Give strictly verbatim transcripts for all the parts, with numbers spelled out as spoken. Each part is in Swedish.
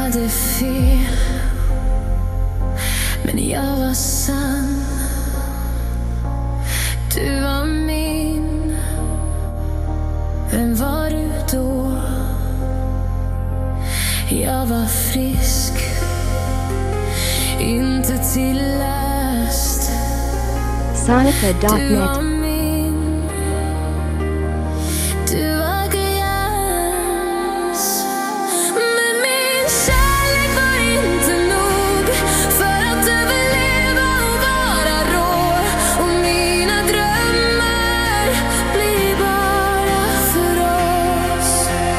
hade fel, men jag var sann. Du var min. Vem var du då? Jag var frisk, inte till last. Sonica dot net. Du var min. Du var glas. Men min kärlek var inte nog för att överleva och vara rå. Och mina drömmar blir bara för oss.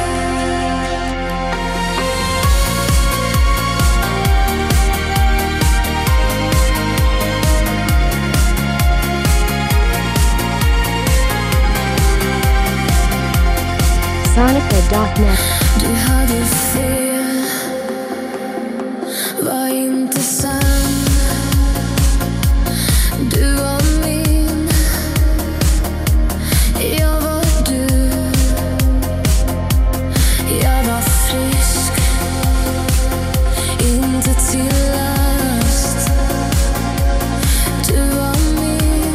Sonica dot net. Du hade fel, var inte sann. Du var min, jag var du. Jag var frisk, inte till last. Du var min,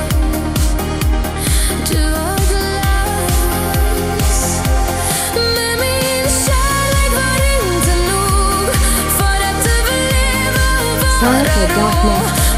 du var glas. Men min kärlek var inte nog för att överleva och vara Sonica dot net. rå.